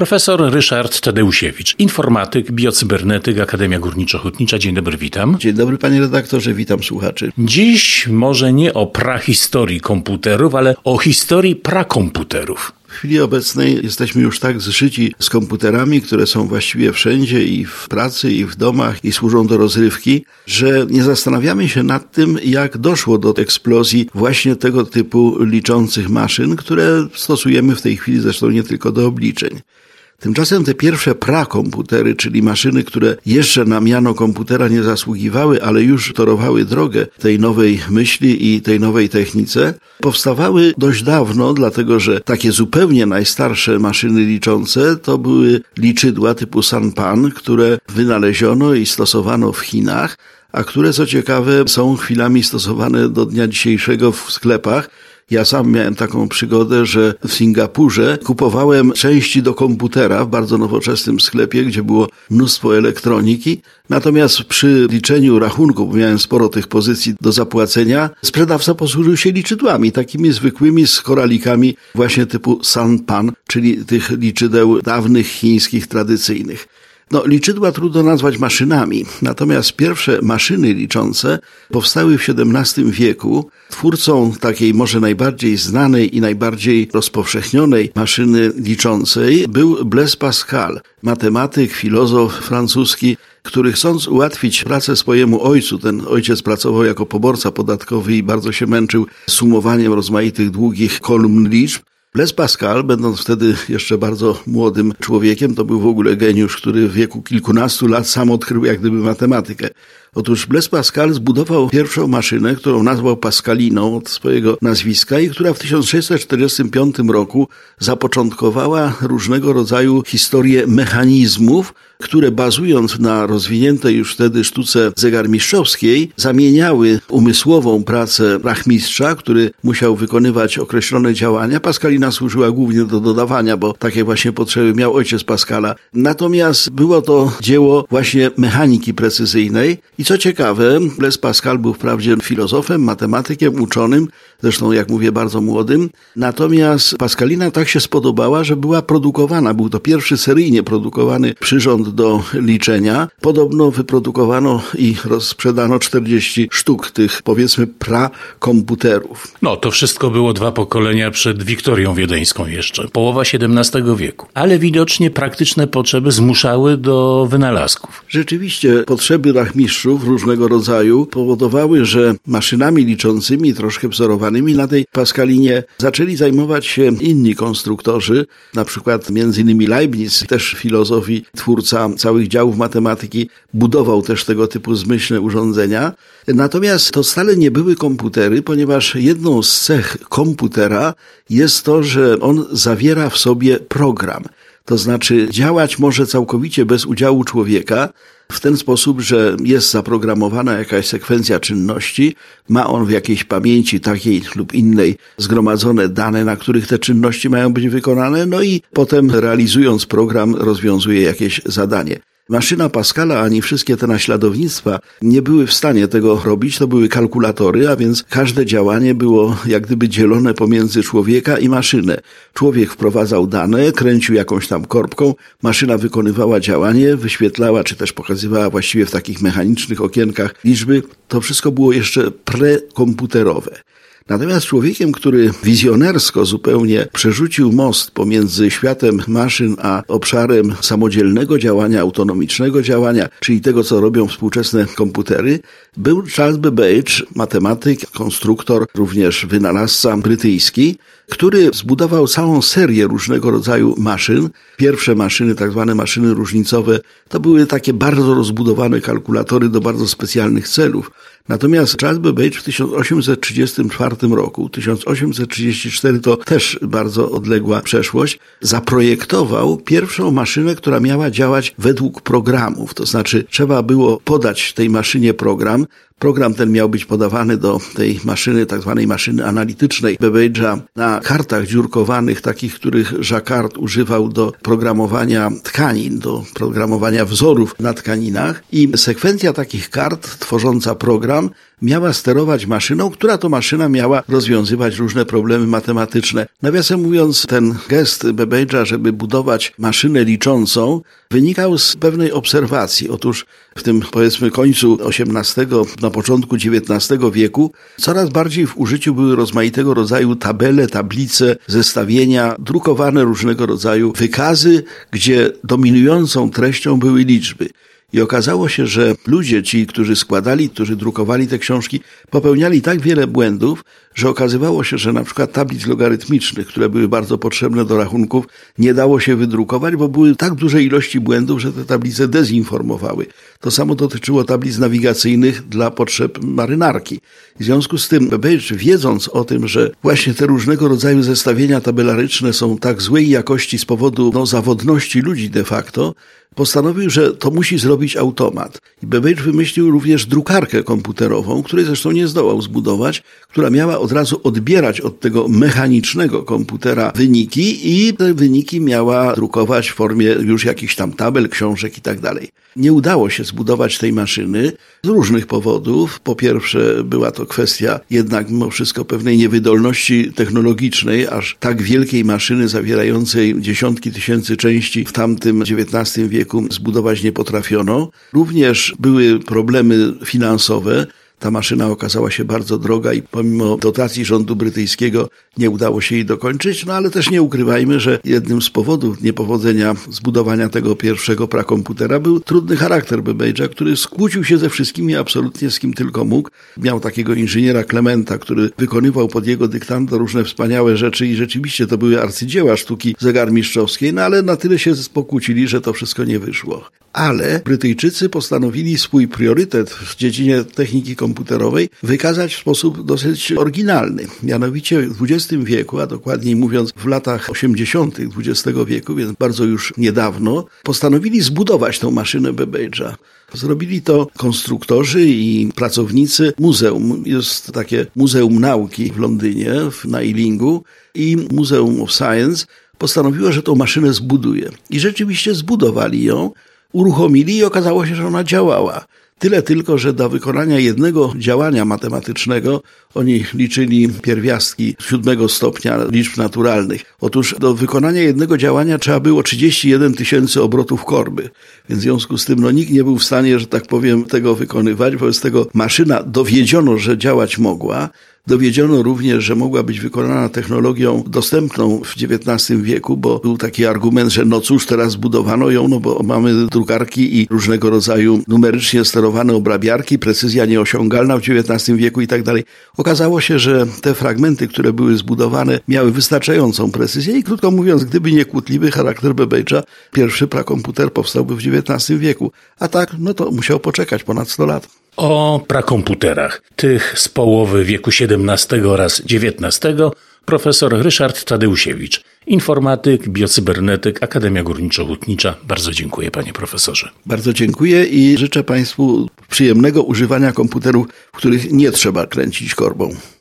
Profesor Ryszard Tadeusiewicz, informatyk, biocybernetyk, Akademia Górniczo-Hutnicza. Dzień dobry, witam. Dzień dobry, panie redaktorze, witam słuchaczy. Dziś może nie o prahistorii komputerów, ale o historii prakomputerów. W chwili obecnej jesteśmy już tak zżyci z komputerami, które są właściwie wszędzie i w pracy, i w domach, i służą do rozrywki, że nie zastanawiamy się nad tym, jak doszło do eksplozji właśnie tego typu liczących maszyn, które stosujemy w tej chwili zresztą nie tylko do obliczeń. Tymczasem te pierwsze prakomputery, czyli maszyny, które jeszcze na miano komputera nie zasługiwały, ale już torowały drogę tej nowej myśli i tej nowej technice, powstawały dość dawno, dlatego że takie zupełnie najstarsze maszyny liczące to były liczydła typu Sanpan, które wynaleziono i stosowano w Chinach, a które, co ciekawe, są chwilami stosowane do dnia dzisiejszego w sklepach. Ja sam miałem taką przygodę, że w Singapurze kupowałem części do komputera w bardzo nowoczesnym sklepie, gdzie było mnóstwo elektroniki. Natomiast przy liczeniu rachunku, bo miałem sporo tych pozycji do zapłacenia, sprzedawca posłużył się liczydłami, takimi zwykłymi z koralikami właśnie typu Sanpan, czyli tych liczydeł dawnych chińskich, tradycyjnych. Liczydła trudno nazwać maszynami, natomiast pierwsze maszyny liczące powstały w XVII wieku. Twórcą takiej może najbardziej znanej i najbardziej rozpowszechnionej maszyny liczącej był Blaise Pascal, matematyk, filozof francuski, który chcąc ułatwić pracę swojemu ojcu, ten ojciec pracował jako poborca podatkowy i bardzo się męczył sumowaniem rozmaitych długich kolumn liczb, Blaise Pascal, będąc wtedy jeszcze bardzo młodym człowiekiem, to był w ogóle geniusz, który w wieku kilkunastu lat sam odkrył jak gdyby matematykę. Otóż Blaise Pascal zbudował pierwszą maszynę, którą nazwał Pascaliną od swojego nazwiska i która w 1645 roku zapoczątkowała różnego rodzaju historie mechanizmów, które bazując na rozwiniętej już wtedy sztuce zegarmistrzowskiej zamieniały umysłową pracę rachmistrza, który musiał wykonywać określone działania. Pascalina służyła głównie do dodawania, bo takie właśnie potrzeby miał ojciec Pascala. Natomiast było to dzieło właśnie mechaniki precyzyjnej. I co ciekawe, Blaise Pascal był wprawdzie filozofem, matematykiem, uczonym, zresztą jak mówię bardzo młodym, natomiast Pascalina tak się spodobała, że była produkowana. Był to pierwszy seryjnie produkowany przyrząd do liczenia. Podobno wyprodukowano i rozsprzedano 40 sztuk tych, powiedzmy, prakomputerów. To wszystko było 2 pokolenia przed Wiktorią Wiedeńską jeszcze, połowa XVII wieku. Ale widocznie praktyczne potrzeby zmuszały do wynalazków. Rzeczywiście potrzeby rachmistrzów różnego rodzaju powodowały, że maszynami liczącymi, troszkę wzorowanymi na tej Pascalinie zaczęli zajmować się inni konstruktorzy, na przykład m.in. Leibniz, też filozof i twórca całych działów matematyki, budował też tego typu zmyślne urządzenia. Natomiast to wcale nie były komputery, ponieważ jedną z cech komputera jest to, że on zawiera w sobie program. To znaczy działać może całkowicie bez udziału człowieka, w ten sposób, że jest zaprogramowana jakaś sekwencja czynności, ma on w jakiejś pamięci takiej lub innej zgromadzone dane, na których te czynności mają być wykonane, i potem realizując program rozwiązuje jakieś zadanie. Maszyna Pascala ani wszystkie te naśladownictwa nie były w stanie tego robić, to były kalkulatory, a więc każde działanie było jak gdyby dzielone pomiędzy człowieka i maszynę. Człowiek wprowadzał dane, kręcił jakąś tam korbką, maszyna wykonywała działanie, wyświetlała czy też pokazywała właściwie w takich mechanicznych okienkach liczby. To wszystko było jeszcze prekomputerowe. Natomiast człowiekiem, który wizjonersko zupełnie przerzucił most pomiędzy światem maszyn a obszarem samodzielnego działania, autonomicznego działania, czyli tego, co robią współczesne komputery, był Charles Babbage, matematyk, konstruktor, również wynalazca brytyjski, który zbudował całą serię różnego rodzaju maszyn. Pierwsze maszyny, tak zwane maszyny różnicowe, to były takie bardzo rozbudowane kalkulatory do bardzo specjalnych celów. Natomiast Charles Babbage w 1834 roku, 1834 to też bardzo odległa przeszłość, zaprojektował pierwszą maszynę, która miała działać według programów. To znaczy trzeba było podać tej maszynie program, Program ten miał być podawany do tej maszyny, tak zwanej maszyny analitycznej Babbage'a na kartach dziurkowanych, takich, których Jacquard używał do programowania tkanin, do programowania wzorów na tkaninach. I sekwencja takich kart tworząca program miała sterować maszyną, która to maszyna miała rozwiązywać różne problemy matematyczne. Nawiasem mówiąc, ten gest Babbage'a, żeby budować maszynę liczącą, wynikał z pewnej obserwacji. Otóż w tym, powiedzmy, końcu XVIII, na początku XIX wieku coraz bardziej w użyciu były rozmaitego rodzaju tabele, tablice, zestawienia, drukowane różnego rodzaju wykazy, gdzie dominującą treścią były liczby. I okazało się, że ludzie ci, którzy drukowali te książki, popełniali tak wiele błędów, że okazywało się, że na przykład tablic logarytmicznych, które były bardzo potrzebne do rachunków, nie dało się wydrukować, bo były tak duże ilości błędów, że te tablice dezinformowały. To samo dotyczyło tablic nawigacyjnych dla potrzeb marynarki. W związku z tym Babbage, wiedząc o tym, że właśnie te różnego rodzaju zestawienia tabelaryczne są tak złej jakości z powodu zawodności ludzi de facto, postanowił, że to musi zrobić automat. I Babbage wymyślił również drukarkę komputerową, której zresztą nie zdołał zbudować, która miała od razu odbierać od tego mechanicznego komputera wyniki i te wyniki miała drukować w formie już jakichś tam tabel, książek i tak dalej. Nie udało się zbudować tej maszyny z różnych powodów. Po pierwsze, była to kwestia jednak mimo wszystko pewnej niewydolności technologicznej, aż tak wielkiej maszyny zawierającej dziesiątki tysięcy części w tamtym XIX wieku zbudować nie potrafiono. Również były problemy finansowe. Ta maszyna okazała się bardzo droga i pomimo dotacji rządu brytyjskiego nie udało się jej dokończyć, no ale też nie ukrywajmy, że jednym z powodów niepowodzenia zbudowania tego pierwszego prakomputera był trudny charakter Babbage'a, który skłócił się ze wszystkimi absolutnie z kim tylko mógł. Miał takiego inżyniera Clementa, który wykonywał pod jego dyktando różne wspaniałe rzeczy i rzeczywiście to były arcydzieła sztuki zegarmistrzowskiej, no ale na tyle się pokłócili, że to wszystko nie wyszło. Ale Brytyjczycy postanowili swój priorytet w dziedzinie techniki komputerowej wykazać w sposób dosyć oryginalny. Mianowicie w XX wieku, a dokładniej mówiąc w latach 80. XX wieku, więc bardzo już niedawno, postanowili zbudować tą maszynę Babbage'a. Zrobili to konstruktorzy i pracownicy muzeum. Jest takie Muzeum Nauki w Londynie, na Ealingu, i Museum of Science postanowiło, że tą maszynę zbuduje. I rzeczywiście zbudowali ją, uruchomili i okazało się, że ona działała. Tyle tylko, że do wykonania jednego działania matematycznego oni liczyli pierwiastki 7 stopnia liczb naturalnych. Otóż do wykonania jednego działania trzeba było 31 000 obrotów korby. Więc w związku z tym nikt nie był w stanie, że tak powiem, tego wykonywać. Wobec tego maszyna dowiedziono, że działać mogła. Dowiedziono również, że mogła być wykonana technologią dostępną w XIX wieku, bo był taki argument, że cóż, teraz zbudowano ją, bo mamy drukarki i różnego rodzaju numerycznie sterowane obrabiarki, precyzja nieosiągalna w XIX wieku i tak dalej. Okazało się, że te fragmenty, które były zbudowane, miały wystarczającą precyzję i krótko mówiąc, gdyby nie kłótliwy charakter Babbage'a, pierwszy prakomputer powstałby w XIX wieku. A tak, to musiał poczekać ponad 100 lat. O prakomputerach, tych z połowy wieku XVII oraz XIX, profesor Ryszard Tadeusiewicz, informatyk, biocybernetyk, Akademia Górniczo-Hutnicza. Bardzo dziękuję, panie profesorze. Bardzo dziękuję i życzę państwu przyjemnego używania komputerów, w których nie trzeba kręcić korbą.